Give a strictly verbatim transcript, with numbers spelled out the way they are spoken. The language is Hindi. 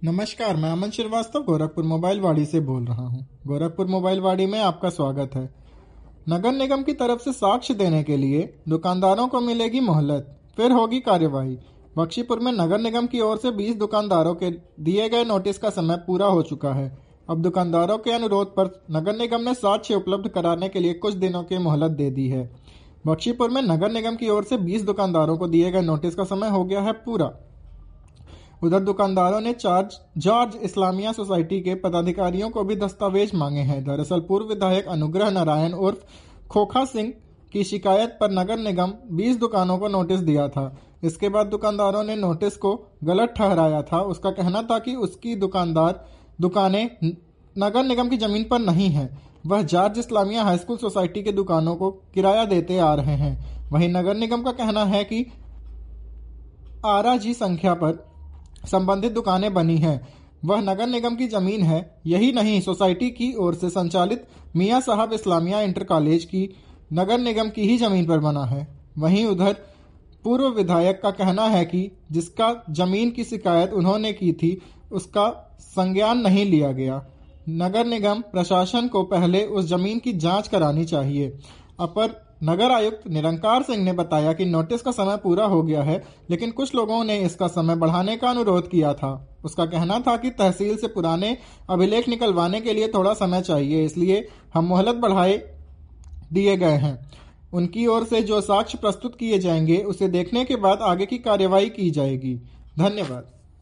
नमस्कार, मैं अमन श्रीवास्तव गोरखपुर मोबाइल वाड़ी से बोल रहा हूँ। गोरखपुर मोबाइल वाड़ी में आपका स्वागत है। नगर निगम की तरफ से साक्ष्य देने के लिए दुकानदारों को मिलेगी मोहलत, फिर होगी कार्यवाही। बख्शीपुर में नगर निगम की ओर से बीस दुकानदारों के दिए गए नोटिस का समय पूरा हो चुका है। अब दुकानदारों के अनुरोध पर नगर निगम ने साक्ष्य उपलब्ध कराने के लिए कुछ दिनों की मोहलत दे दी है। बख्शीपुर में नगर निगम की ओर से बीस दुकानदारों को दिए गए नोटिस का समय हो गया है पूरा। उधर दुकानदारों ने चार्ज जॉर्ज इस्लामिया सोसाइटी के पदाधिकारियों को भी दस्तावेज मांगे हैं। दरअसल पूर्व विधायक अनुग्रह नारायण उर्फ खोखा सिंह की शिकायत पर नगर निगम बीस दुकानों को नोटिस दिया था। इसके बाद दुकानदारों ने नोटिस को गलत ठहराया था। उसका कहना था कि उसकी दुकानदार दुकानें नगर निगम की जमीन पर नहीं है, वह George Islamia high school society के दुकानों को किराया देते आ रहे हैं। वहीं नगर निगम का कहना है कि आरा जी संख्या पर संबंधित दुकानें बनी हैं, वह नगर निगम की जमीन है। यही नहीं, सोसाइटी की ओर से संचालित मियां साहब इस्लामिया इंटर कॉलेज की नगर निगम की ही जमीन पर बना है। वहीं उधर पूर्व विधायक का कहना है कि जिसका जमीन की शिकायत उन्होंने की थी उसका संज्ञान नहीं लिया गया। नगर निगम प्रशासन को पहले उस जमीन की जांच करानी चाहिए। अपर नगर आयुक्त निरंकार सिंह ने बताया कि नोटिस का समय पूरा हो गया है, लेकिन कुछ लोगों ने इसका समय बढ़ाने का अनुरोध किया था। उसका कहना था कि तहसील से पुराने अभिलेख निकलवाने के लिए थोड़ा समय चाहिए, इसलिए हम मोहलत बढ़ाए दिए गए हैं। उनकी ओर से जो साक्ष्य प्रस्तुत किए जाएंगे उसे देखने के बाद आगे की कार्यवाही की जाएगी। धन्यवाद।